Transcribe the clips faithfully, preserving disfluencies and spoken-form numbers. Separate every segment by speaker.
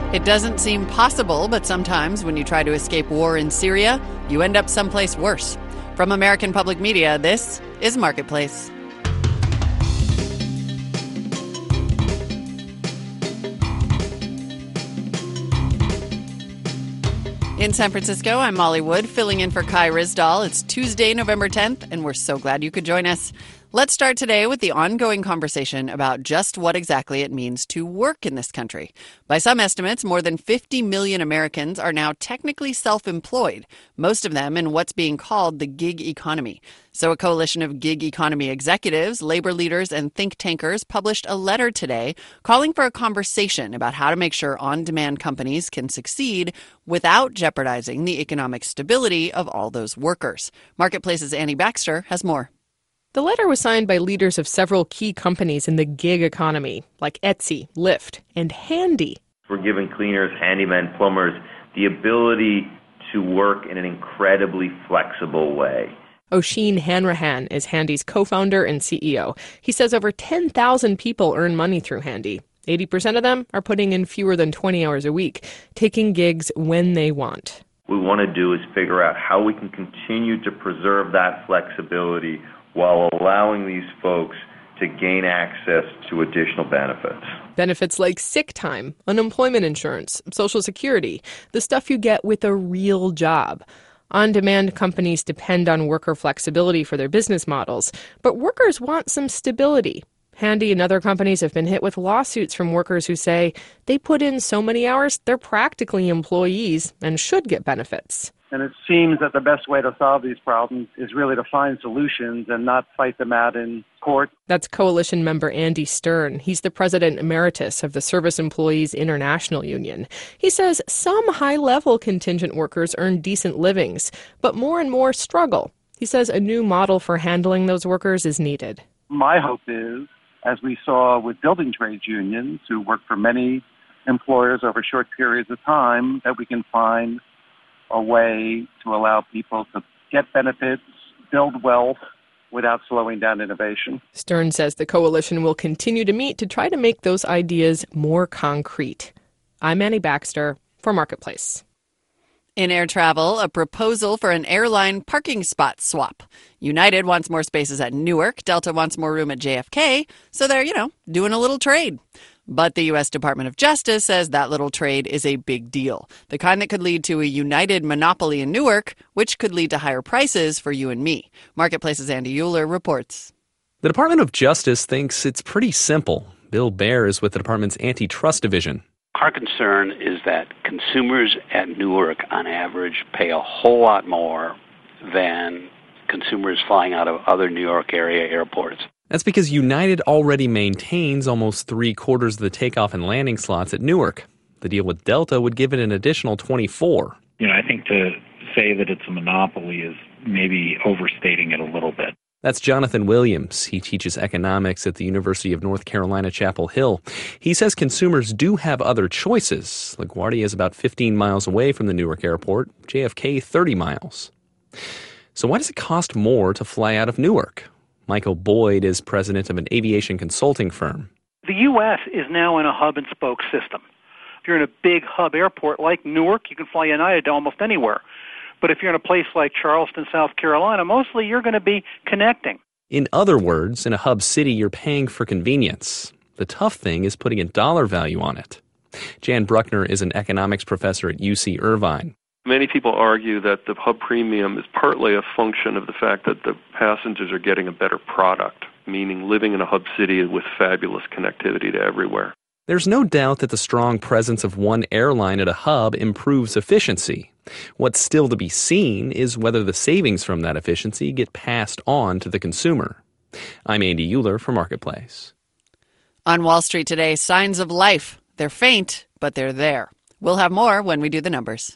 Speaker 1: It doesn't seem possible, but sometimes when you try to escape war in Syria, you end up someplace worse. From American Public Media, this is Marketplace. In San Francisco, I'm Molly Wood, filling in for Kai Ryssdal. It's Tuesday, November tenth, and we're so glad you could join us. Let's start today with the ongoing conversation about just what exactly it means to work in this country. By some estimates, more than fifty million Americans are now technically self-employed, most of them in what's being called the gig economy. So a coalition of gig economy executives, labor leaders, and think tankers published a letter today calling for a conversation about how to make sure on-demand companies can succeed without jeopardizing the economic stability of all those workers. Marketplace's Annie Baxter has more.
Speaker 2: The letter was signed by leaders of several key companies in the gig economy, like Etsy, Lyft, and Handy.
Speaker 3: We're giving cleaners, handymen, plumbers the ability to work in an incredibly flexible way.
Speaker 2: Oisin Hanrahan is Handy's co-founder and C E O. He says over ten thousand people earn money through Handy. eighty percent of them are putting in fewer than twenty hours a week, taking gigs when they want.
Speaker 3: What we want to do is figure out how we can continue to preserve that flexibility while allowing these folks to gain access to additional benefits.
Speaker 2: Benefits like sick time, unemployment insurance, Social Security, the stuff you get with a real job. On-demand companies depend on worker flexibility for their business models, but workers want some stability. Handy and other companies have been hit with lawsuits from workers who say they put in so many hours, they're practically employees and should get benefits.
Speaker 4: And it seems that the best way to solve these problems is really to find solutions and not fight them out in court.
Speaker 2: That's coalition member Andy Stern. He's the president emeritus of the Service Employees International Union. He says some high-level contingent workers earn decent livings, but more and more struggle. He says a new model for handling those workers is needed.
Speaker 4: My hope is, as we saw with building trades unions who work for many employers over short periods of time, that we can find a way to allow people to get benefits, build wealth, without slowing down innovation.
Speaker 2: Stern says the coalition will continue to meet to try to make those ideas more concrete. I'm Annie Baxter for Marketplace.
Speaker 1: In air travel, a proposal for an airline parking spot swap. United wants more spaces at Newark. Delta wants more room at J F K. So they're, you know, doing a little trade. But the U S Department of Justice says that little trade is a big deal, the kind that could lead to a United monopoly in Newark, which could lead to higher prices for you and me. Marketplace's Andy Euler reports.
Speaker 5: The Department of Justice thinks it's pretty simple. Bill Baer is with the department's antitrust division.
Speaker 6: Our concern is that consumers at Newark, on average, pay a whole lot more than consumers flying out of other New York area airports.
Speaker 5: That's because United already maintains almost three quarters of the takeoff and landing slots at Newark. The deal with Delta would give it an additional twenty-four.
Speaker 7: You know, I think to say that it's a monopoly is maybe overstating it a little bit.
Speaker 5: That's Jonathan Williams. He teaches economics at the University of North Carolina, Chapel Hill. He says consumers do have other choices. LaGuardia is about fifteen miles away from the Newark airport, J F K thirty miles. So why does it cost more to fly out of Newark? Michael Boyd is president of an aviation consulting firm.
Speaker 8: The U S is now in a hub-and-spoke system. If you're in a big hub airport like Newark, you can fly United to almost anywhere. But if you're in a place like Charleston, South Carolina, mostly you're going to be connecting.
Speaker 5: In other words, in a hub city, you're paying for convenience. The tough thing is putting a dollar value on it. Jan Bruckner is an economics professor at U C Irvine.
Speaker 9: Many people argue that the hub premium is partly a function of the fact that the passengers are getting a better product, meaning living in a hub city with fabulous connectivity to everywhere.
Speaker 5: There's no doubt that the strong presence of one airline at a hub improves efficiency. What's still to be seen is whether the savings from that efficiency get passed on to the consumer. I'm Andy Euler for Marketplace.
Speaker 1: On Wall Street today, signs of life. They're faint, but they're there. We'll have more when we do the numbers.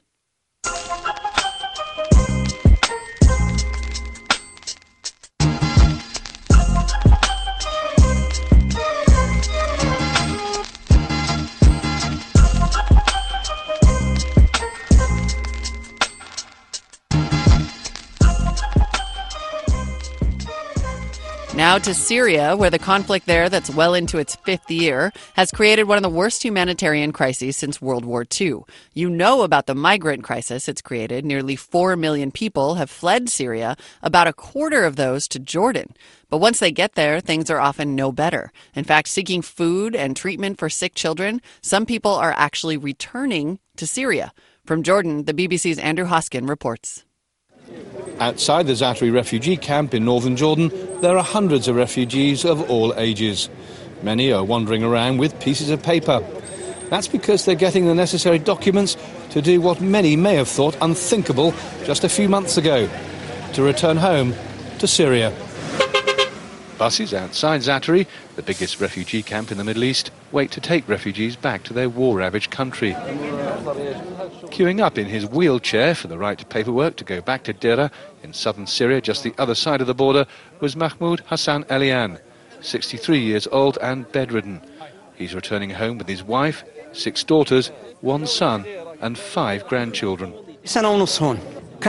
Speaker 1: Now to Syria, where the conflict there, that's well into its fifth year, has created one of the worst humanitarian crises since World War Two. You know about the migrant crisis it's created. Nearly four million people have fled Syria, about a quarter of those to Jordan. But once they get there, things are often no better. In fact, seeking food and treatment for sick children, some people are actually returning to Syria. From Jordan, the B B C's Andrew Hoskin reports.
Speaker 10: Outside the Zaatari refugee camp in northern Jordan, there are hundreds of refugees of all ages. Many are wandering around with pieces of paper. That's because they're getting the necessary documents to do what many may have thought unthinkable just a few months ago, to return home to Syria. Buses outside Zaatari, the biggest refugee camp in the Middle East, wait to take refugees back to their war-ravaged country. Queuing up in his wheelchair for the right to paperwork to go back to Deraa in southern Syria, just the other side of the border, was Mahmoud Hassan Elian, sixty-three years old and bedridden. He's returning home with his wife, six daughters, one son and five grandchildren.
Speaker 11: I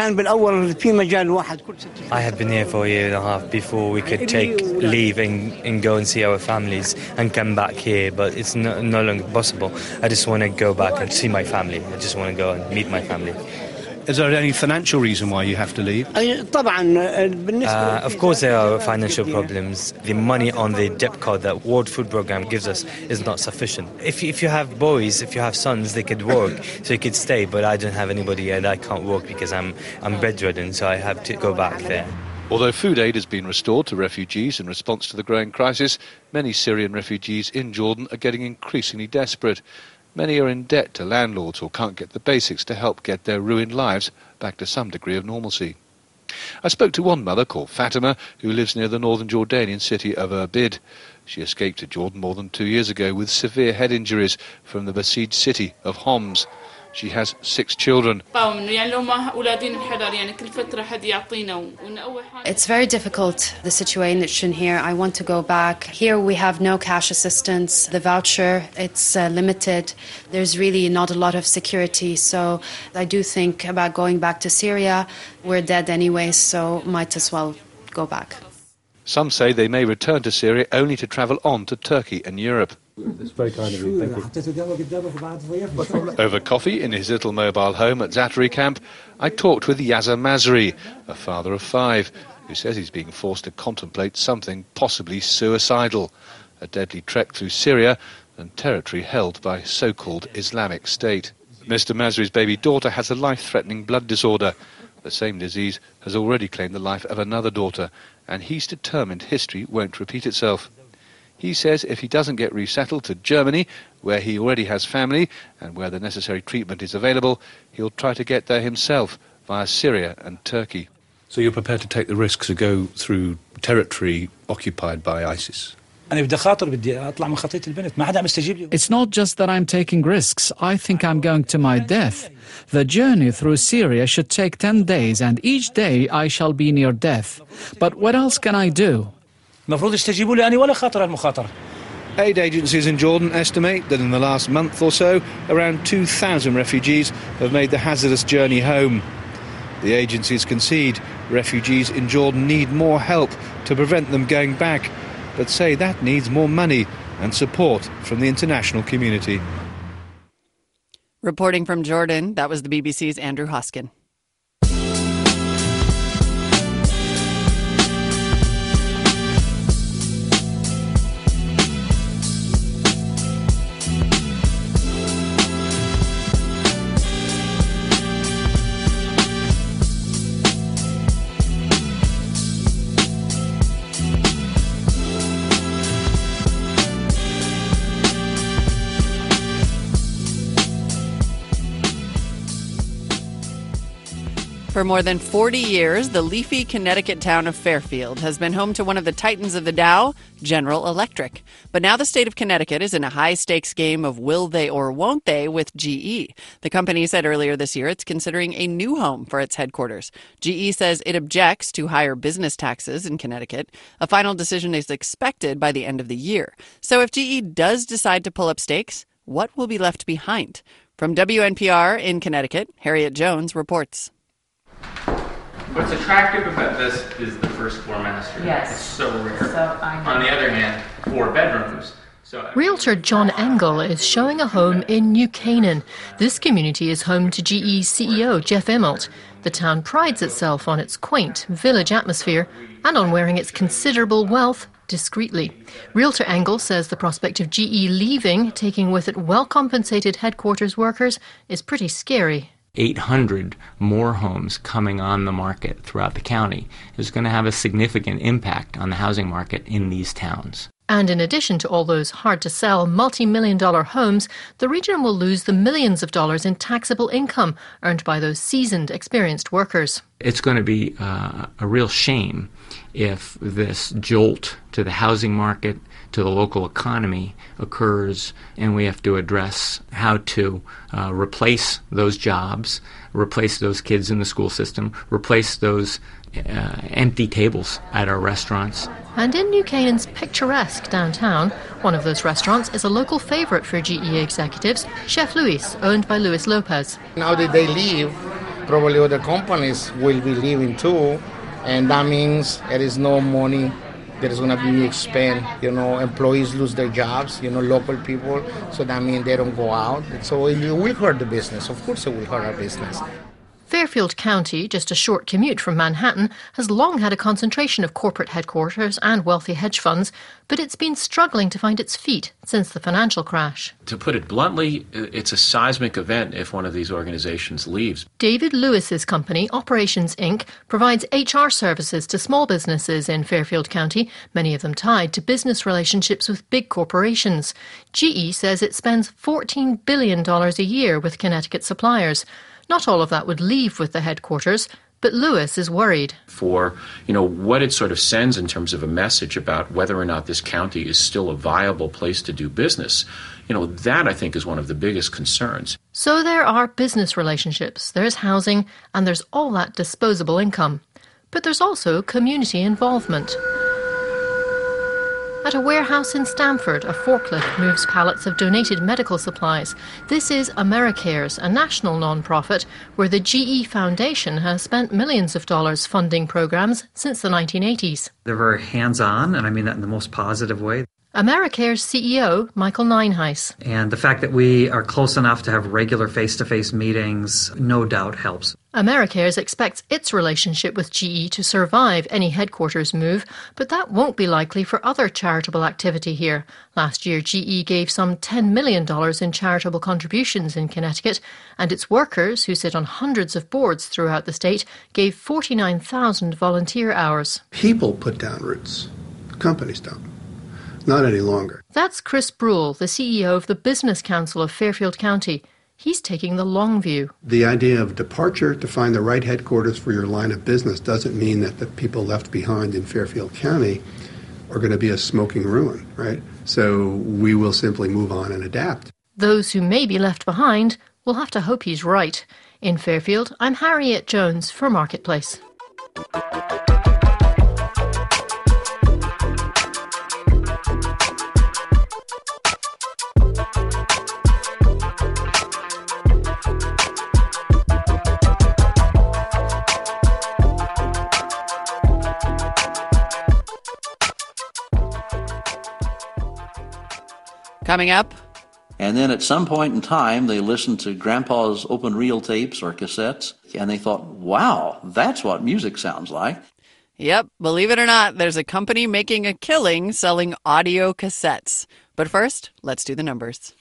Speaker 11: had been here for a year and a half before we could take leave and, and go and see our families and come back here, but it's no, no longer possible. I just want to go back and see my family. I just want to go and meet my family.
Speaker 10: Is there any financial reason why you have to leave?
Speaker 11: Uh, of course there are financial problems. The money on the debt card that World Food Programme gives us is not sufficient. If, if you have boys, if you have sons, they could work, so you could stay, but I don't have anybody and I can't work because I'm, I'm bedridden, so I have to go back there.
Speaker 10: Although food aid has been restored to refugees in response to the growing crisis, many Syrian refugees in Jordan are getting increasingly desperate. Many are in debt to landlords or can't get the basics to help get their ruined lives back to some degree of normalcy. I spoke to one mother called Fatima who lives near the northern Jordanian city of Irbid. She escaped to Jordan more than two years ago with severe head injuries from the besieged city of Homs. She has six children.
Speaker 12: It's very difficult, the situation here. I want to go back. Here we have no cash assistance. The voucher, it's uh, limited. There's really not a lot of security. So I do think about going back to Syria. We're dead anyway, so might as well go back.
Speaker 10: Some say they may return to Syria only to travel on to Turkey and Europe.
Speaker 13: That's very kind of you, thank
Speaker 10: you. Over coffee in his little mobile home at Zaatari camp, I talked with Yazza Masri, a father of five, who says he's being forced to contemplate something possibly suicidal, a deadly trek through Syria and territory held by so-called Islamic State. Mister Masri's baby daughter has a life-threatening blood disorder. The same disease has already claimed the life of another daughter, and he's determined history won't repeat itself. He says if he doesn't get resettled to Germany, where he already has family and where the necessary treatment is available, he'll try to get there himself via Syria and Turkey.
Speaker 13: So you're prepared to take the risks to go through territory occupied by ISIS?
Speaker 14: It's not just that I'm taking risks. I think I'm going to my death. The journey through Syria should take ten days, and each day I shall be near death. But what else can I do?
Speaker 10: Aid agencies in Jordan estimate that in the last month or so, around two thousand refugees have made the hazardous journey home. The agencies concede refugees in Jordan need more help to prevent them going back, but say that needs more money and support from the international community.
Speaker 1: Reporting from Jordan, that was the B B C's Andrew Hoskin. For more than forty years, the leafy Connecticut town of Fairfield has been home to one of the titans of the Dow, General Electric. But now the state of Connecticut is in a high-stakes game of will they or won't they with G E. The company said earlier this year it's considering a new home for its headquarters. G E says it objects to higher business taxes in Connecticut. A final decision is expected by the end of the year. So if G E does decide to pull up stakes, what will be left behind? From W N P R in Connecticut, Harriet Jones reports.
Speaker 15: What's attractive about this is the first floor master.
Speaker 16: Yes.
Speaker 15: It's so rare.
Speaker 16: So I know.
Speaker 15: On the other hand, four bedrooms. So
Speaker 17: Realtor John Engel is showing a home in New Canaan. This community is home to G E's C E O Jeff Immelt. The town prides itself on its quaint village atmosphere and on wearing its considerable wealth discreetly. Realtor Engel says the prospect of G E leaving, taking with it well-compensated headquarters workers, is pretty scary.
Speaker 15: eight hundred more homes coming on the market throughout the county is going to have a significant impact on the housing market in these towns.
Speaker 17: And in addition to all those hard-to-sell multi-million dollar homes, the region will lose the millions of dollars in taxable income earned by those seasoned, experienced workers.
Speaker 15: It's going to be uh, a real shame if this jolt to the housing market, to the local economy occurs, and we have to address how to uh, replace those jobs, replace those kids in the school system, replace those uh, empty tables at our restaurants.
Speaker 17: And in New Canaan's picturesque downtown, one of those restaurants is a local favourite for G E executives, Chef Luis, owned by Luis Lopez.
Speaker 18: Now that they leave, probably other companies will be leaving too, and that means there is no money that is going to be spent. You know, employees lose their jobs, you know, local people, so that means they don't go out. So it will hurt the business. Of course it will hurt our business.
Speaker 17: Fairfield County, just a short commute from Manhattan, has long had a concentration of corporate headquarters and wealthy hedge funds, but it's been struggling to find its feet since the financial crash.
Speaker 19: To put it bluntly, it's a seismic event if one of these organizations leaves.
Speaker 17: David Lewis's company, Operations Incorporated, provides H R services to small businesses in Fairfield County, many of them tied to business relationships with big corporations. G E says it spends fourteen billion dollars a year with Connecticut suppliers. Not all of that would leave with the headquarters, but Lewis is worried.
Speaker 19: For, you know, what it sort of sends in terms of a message about whether or not this county is still a viable place to do business, you know, that I think is one of the biggest concerns.
Speaker 17: So there are business relationships, there's housing, and there's all that disposable income. But there's also community involvement. At a warehouse in Stamford, a forklift moves pallets of donated medical supplies. This is AmeriCares, a national non-profit where the G E Foundation has spent millions of dollars funding programs since the nineteen eighties.
Speaker 20: They're very hands-on, and I mean that in the most positive way.
Speaker 17: AmeriCare's C E O, Michael Nineheis.
Speaker 20: And the fact that we are close enough to have regular face-to-face meetings no doubt helps.
Speaker 17: AmeriCares expects its relationship with G E to survive any headquarters move, but that won't be likely for other charitable activity here. Last year, G E gave some ten million dollars in charitable contributions in Connecticut, and its workers, who sit on hundreds of boards throughout the state, gave forty-nine thousand volunteer hours.
Speaker 21: People put down roots. Companies don't. Not any longer.
Speaker 17: That's Chris Brule, the C E O of the Business Council of Fairfield County. He's taking the long view.
Speaker 21: The idea of departure to find the right headquarters for your line of business doesn't mean that the people left behind in Fairfield County are going to be a smoking ruin, right? So we will simply move on and adapt.
Speaker 17: Those who may be left behind will have to hope he's right. In Fairfield, I'm Harriet Jones for Marketplace.
Speaker 1: Coming up.
Speaker 22: And then at some point in time, they listened to Grandpa's open reel tapes or cassettes, and they thought, wow, that's what music sounds like.
Speaker 1: Yep, believe it or not, there's a company making a killing selling audio cassettes. But first, let's do the numbers.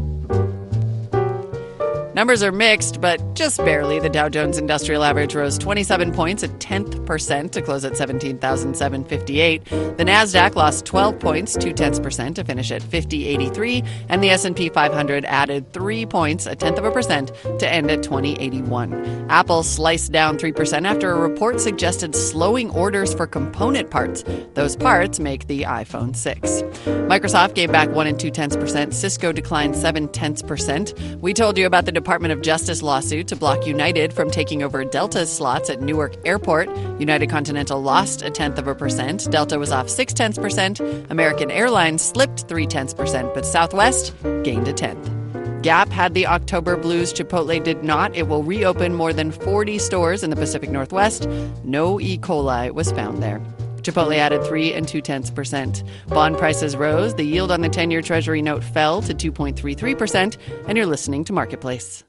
Speaker 1: Numbers are mixed, but just barely. The Dow Jones Industrial Average rose twenty-seven points, a tenth percent, to close at seventeen thousand seven hundred fifty-eight. The Nasdaq lost twelve points, two tenths percent, to finish at fifty eighty-three, and the S and P five hundred added three points, a tenth of a percent, to end at twenty eighty-one. Apple sliced down three percent after a report suggested slowing orders for component parts. Those parts make the iPhone six. Microsoft gave back one and two tenths percent. Cisco declined seven tenths percent. We told you about the Department of Justice lawsuit to block United from taking over Delta's slots at Newark Airport. United Continental lost a tenth of a percent. Delta was off six tenths percent. American Airlines slipped three tenths percent, but Southwest gained a tenth. Gap had the October blues. Chipotle did not. It will reopen more than forty stores in the Pacific Northwest. No E. coli was found there. Chipotle added three and two-tenths percent. Bond prices rose. The yield on the ten-year Treasury note fell to two point three three percent. And you're listening to Marketplace.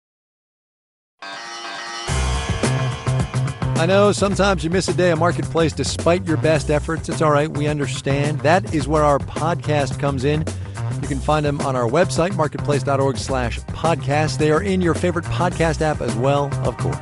Speaker 3: I know sometimes you miss a day of Marketplace despite your best efforts. It's all right. We understand. That is where our podcast comes in. You can find them on our website, marketplace.org slash podcast. They are in your favorite podcast app as well, of course.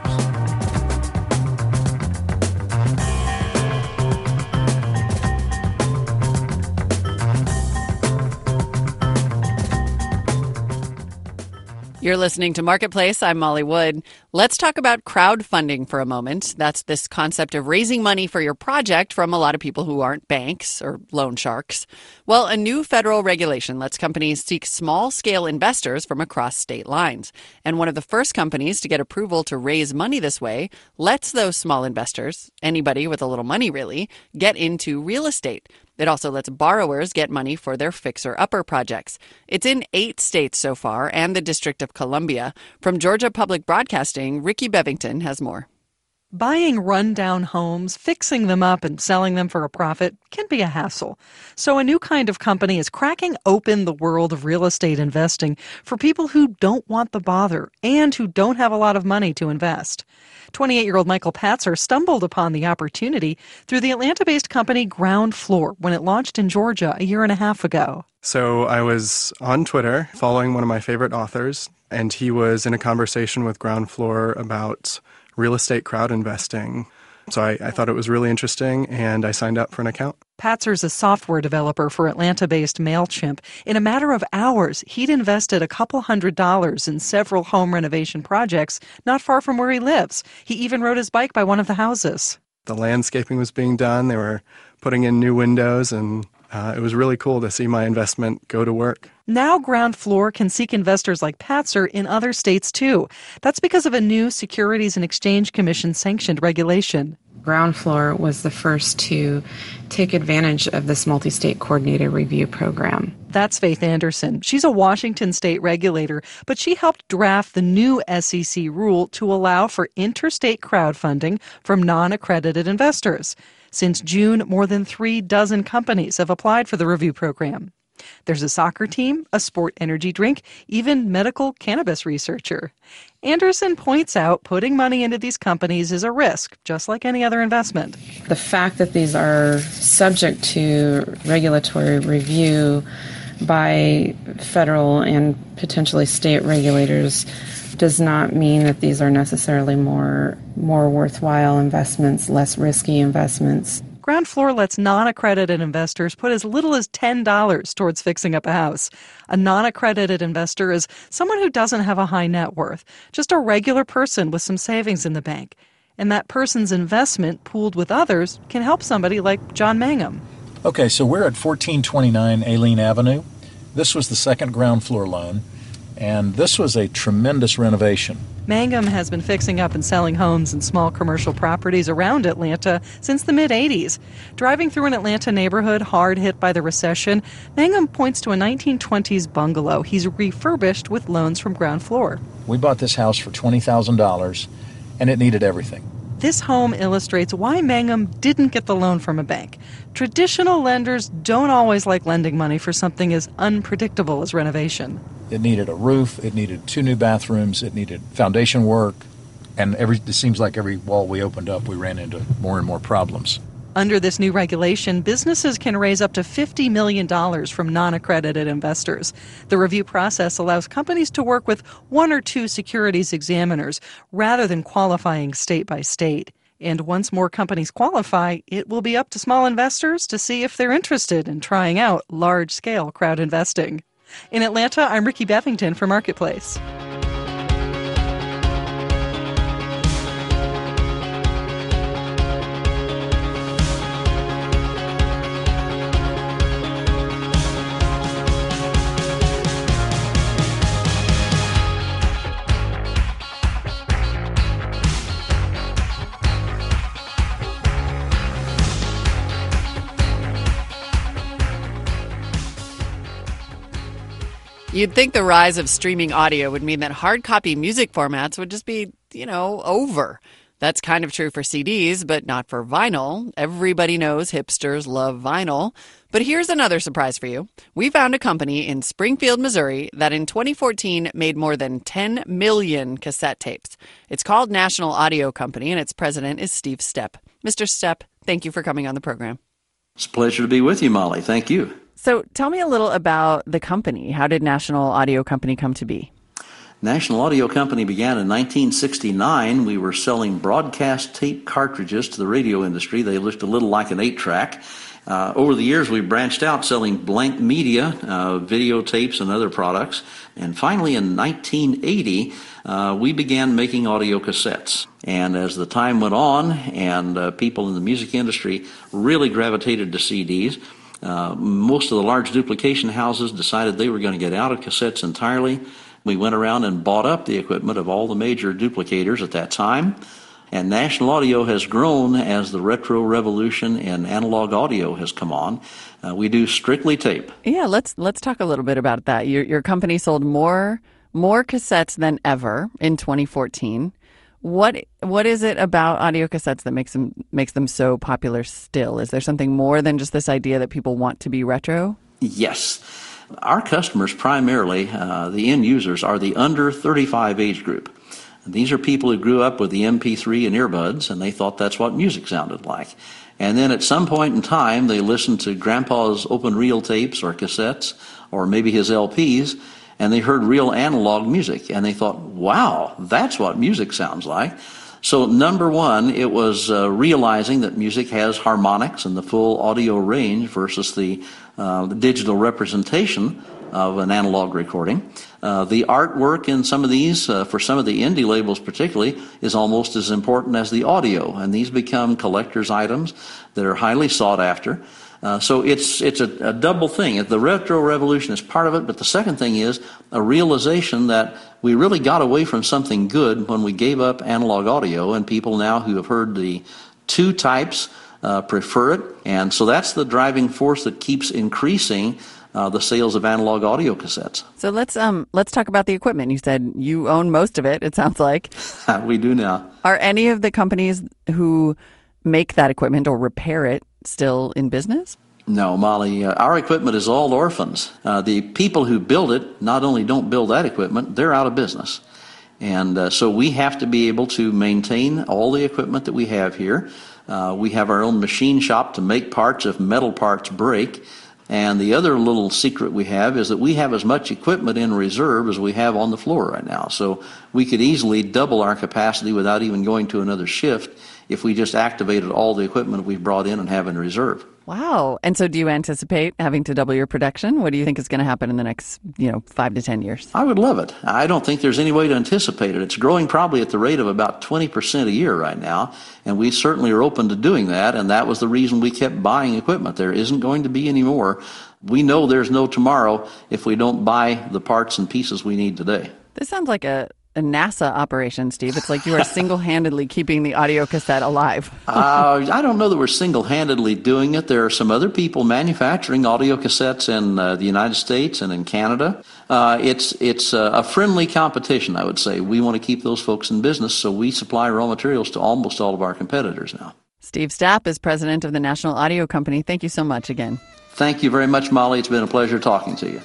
Speaker 1: You're listening to Marketplace. I'm Molly Wood. Let's talk about crowdfunding for a moment. That's this concept of raising money for your project from a lot of people who aren't banks or loan sharks. Well, a new federal regulation lets companies seek small-scale investors from across state lines. And one of the first companies to get approval to raise money this way lets those small investors, anybody with a little money really, get into real estate. It also lets borrowers get money for their fixer-upper projects. It's in eight states so far and the District of Columbia. From Georgia Public Broadcasting, Ricky Bevington has more.
Speaker 16: Buying rundown homes, fixing them up, and selling them for a profit can be a hassle. So a new kind of company is cracking open the world of real estate investing for people who don't want the bother and who don't have a lot of money to invest. twenty-eight-year-old Michael Patzer stumbled upon the opportunity through the Atlanta-based company Ground Floor when it launched in Georgia a year and a half ago.
Speaker 23: So I was on Twitter following one of my favorite authors, and he was in a conversation with Ground Floor about real estate crowd investing. So I, I thought it was really interesting, and I signed up for an account.
Speaker 16: Patzer's a software developer for Atlanta-based MailChimp. In a matter of hours, he'd invested a couple hundred dollars in several home renovation projects not far from where he lives. He even rode his bike by one of the houses.
Speaker 23: The landscaping was being done. They were putting in new windows, and uh, it was really cool to see my investment go to work.
Speaker 16: Now Ground Floor can seek investors like Patzer in other states, too. That's because of a new Securities and Exchange Commission-sanctioned regulation.
Speaker 24: Ground Floor was the first to take advantage of this multi-state coordinated review program.
Speaker 16: That's Faith Anderson. She's a Washington state regulator, but she helped draft the new S E C rule to allow for interstate crowdfunding from non-accredited investors. Since June, more than three dozen companies have applied for the review program. There's a soccer team, a sport energy drink, even medical cannabis researcher. Anderson points out putting money into these companies is a risk, just like any other investment.
Speaker 24: The fact that these are subject to regulatory review by federal and potentially state regulators does not mean that these are necessarily more, more worthwhile investments, less risky investments.
Speaker 16: Ground Floor lets non-accredited investors put as little as ten dollars towards fixing up a house. A non-accredited investor is someone who doesn't have a high net worth, just a regular person with some savings in the bank. And that person's investment, pooled with others, can help somebody like John Mangum.
Speaker 25: Okay, so we're at fourteen twenty-nine Aileen Avenue. This was the second Ground Floor loan, and this was a tremendous renovation.
Speaker 16: Mangum has been fixing up and selling homes and small commercial properties around Atlanta since the mid-eighties. Driving through an Atlanta neighborhood hard hit by the recession, Mangum points to a nineteen twenties bungalow he's refurbished with loans from Ground Floor.
Speaker 25: We bought this house for twenty thousand dollars, and it needed everything.
Speaker 16: This home illustrates why Mangum didn't get the loan from a bank. Traditional lenders don't always like lending money for something as unpredictable as renovation.
Speaker 25: It needed a roof, it needed two new bathrooms, it needed foundation work, and every, it seems like every wall we opened up, we ran into more and more problems.
Speaker 16: Under this new regulation, businesses can raise up to fifty million dollars from non-accredited investors. The review process allows companies to work with one or two securities examiners rather than qualifying state by state. And once more companies qualify, it will be up to small investors to see if they're interested in trying out large-scale crowd investing. In Atlanta, I'm Ricky Bevington for Marketplace.
Speaker 1: You'd think the rise of streaming audio would mean that hard copy music formats would just be, you know, over. That's kind of true for C Ds, but not for vinyl. Everybody knows hipsters love vinyl. But here's another surprise for you. We found a company in Springfield, Missouri that in twenty fourteen made more than ten million cassette tapes. It's called National Audio Company, and its president is Steve Stepp. Mister Stepp, thank you for coming on the program.
Speaker 22: It's a pleasure to be with you, Molly. Thank you.
Speaker 1: So tell me a little about the company. How did National Audio Company come to be?
Speaker 22: National Audio Company began in nineteen sixty-nine. We were selling broadcast tape cartridges to the radio industry. They looked a little like an eight-track. Uh, over the years, we branched out selling blank media, uh, videotapes, and other products. And finally, in nineteen eighty, uh, we began making audio cassettes. And as the time went on, and uh, people in the music industry really gravitated to C Ds, uh, most of the large duplication houses decided they were going to get out of cassettes entirely. We went around and bought up the equipment of all the major duplicators at that time. And National Audio has grown as the retro revolution in analog audio has come on. Uh, we do strictly tape.
Speaker 1: Yeah, let's let's talk a little bit about that. Your your company sold more more cassettes than ever in twenty fourteen. What what is it about audio cassettes that makes them makes them so popular still? Is there something more than just this idea that people want to be retro?
Speaker 22: Yes. Our customers, primarily, uh, the end users, are the under thirty-five age group. These are people who grew up with the M P three and earbuds, and they thought that's what music sounded like. And then at some point in time, they listened to Grandpa's open reel tapes or cassettes, or maybe his L Ps, and they heard real analog music, and they thought, wow, that's what music sounds like. So number one, it was uh, realizing that music has harmonics and the full audio range versus the, uh, the digital representation of an analog recording. Uh, the artwork in some of these, uh, for some of the indie labels particularly, is almost as important as the audio, and these become collector's items that are highly sought after. Uh, so it's it's a, a double thing. The retro revolution is part of it, but the second thing is a realization that we really got away from something good when we gave up analog audio, and people now who have heard the two types uh, prefer it. And so that's the driving force that keeps increasing uh, the sales of analog audio cassettes.
Speaker 1: So let's um let's talk about the equipment. You said you own most of it, it sounds like.
Speaker 22: We do now.
Speaker 1: Are any of the companies who make that equipment or repair it still in business?
Speaker 22: No, Molly, uh, our equipment is all orphans. Uh, the people who build it not only don't build that equipment, they're out of business. And uh, so we have to be able to maintain all the equipment that we have here. Uh, we have our own machine shop to make parts if metal parts break. And the other little secret we have is that we have as much equipment in reserve as we have on the floor right now. So we could easily double our capacity without even going to another shift if we just activated all the equipment we've brought in and have in reserve.
Speaker 1: Wow. And so do you anticipate having to double your production? What do you think is going to happen in the next, you know, five to ten years?
Speaker 22: I would love it. I don't think there's any way to anticipate it. It's growing probably at the rate of about twenty percent a year right now, and we certainly are open to doing that, and that was the reason we kept buying equipment. There isn't going to be any more. We know there's no tomorrow if we don't buy the parts and pieces we need today.
Speaker 1: This sounds like a A NASA operation, Steve. It's like you are single-handedly keeping the audio cassette alive.
Speaker 22: uh, I don't know that we're single-handedly doing it. There are some other people manufacturing audio cassettes in uh, the United States and in Canada. Uh, it's it's uh, a friendly competition, I would say. We want to keep those folks in business, so we supply raw materials to almost all of our competitors now.
Speaker 1: Steve Stepp is president of the National Audio Company. Thank you so much again.
Speaker 22: Thank you very much, Molly. It's been a pleasure talking to you.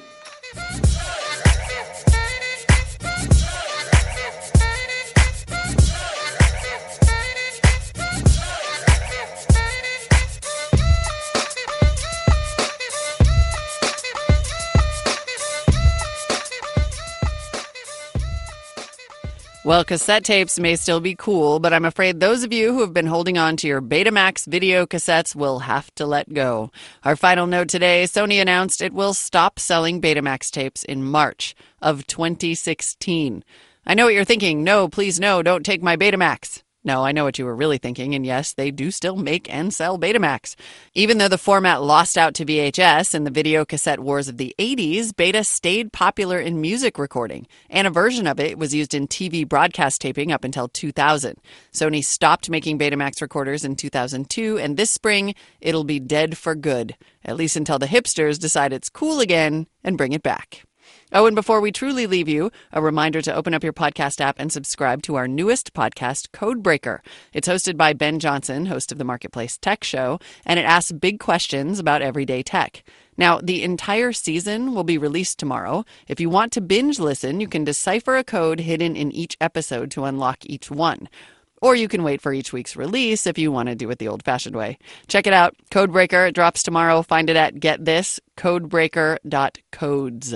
Speaker 1: Well, cassette tapes may still be cool, but I'm afraid those of you who have been holding on to your Betamax video cassettes will have to let go. Our final note today, Sony announced it will stop selling Betamax tapes in March of twenty sixteen. I know what you're thinking. No, please no, don't take my Betamax. No, I know what you were really thinking, and yes, they do still make and sell Betamax. Even though the format lost out to V H S in the video cassette wars of the eighties, Beta stayed popular in music recording, and a version of it was used in T V broadcast taping up until two thousand. Sony stopped making Betamax recorders in two thousand two, and this spring, it'll be dead for good, at least until the hipsters decide it's cool again and bring it back. Oh, and before we truly leave you, a reminder to open up your podcast app and subscribe to our newest podcast, Codebreaker. It's hosted by Ben Johnson, host of the Marketplace Tech Show, and it asks big questions about everyday tech. Now, the entire season will be released tomorrow. If you want to binge listen, you can decipher a code hidden in each episode to unlock each one. Or you can wait for each week's release if you want to do it the old-fashioned way. Check it out. Codebreaker. It drops tomorrow. Find it at, get this, codebreaker dot codes.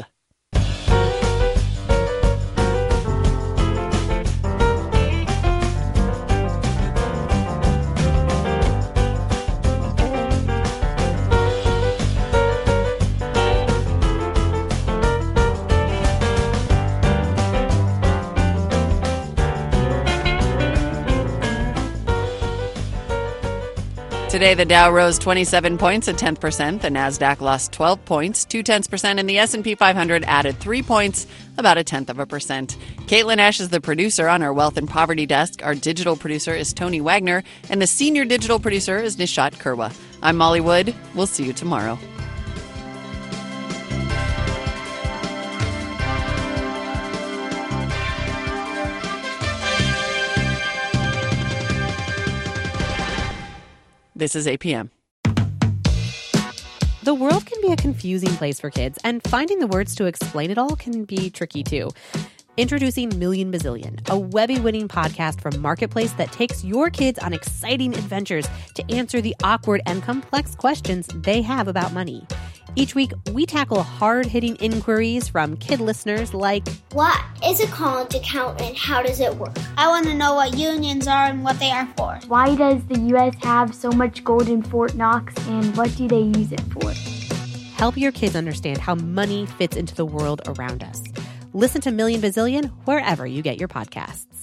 Speaker 1: Today, the Dow rose twenty-seven points, a tenth percent. The Nasdaq lost twelve points, two tenths percent, and the S and P five hundred added three points, about a tenth of a percent. Caitlin Esch is the producer on our Wealth and Poverty desk. Our digital producer is Tony Wagner, and the senior digital producer is Nishat Kurwa. I'm Molly Wood. We'll see you tomorrow. This is A P M.
Speaker 2: The world can be a confusing place for kids, and finding the words to explain it all can be tricky too. Introducing Million Bazillion, a Webby-winning podcast from Marketplace that takes your kids on exciting adventures to answer the awkward and complex questions they have about money. Each week, we tackle hard-hitting inquiries from kid listeners like,
Speaker 4: what is a college account and how does it work? I want to know what unions are and what they are for.
Speaker 6: Why does the U S have so much gold in Fort Knox and what do they use it for?
Speaker 2: Help your kids understand how money fits into the world around us. Listen to Million Bazillion wherever you get your podcasts.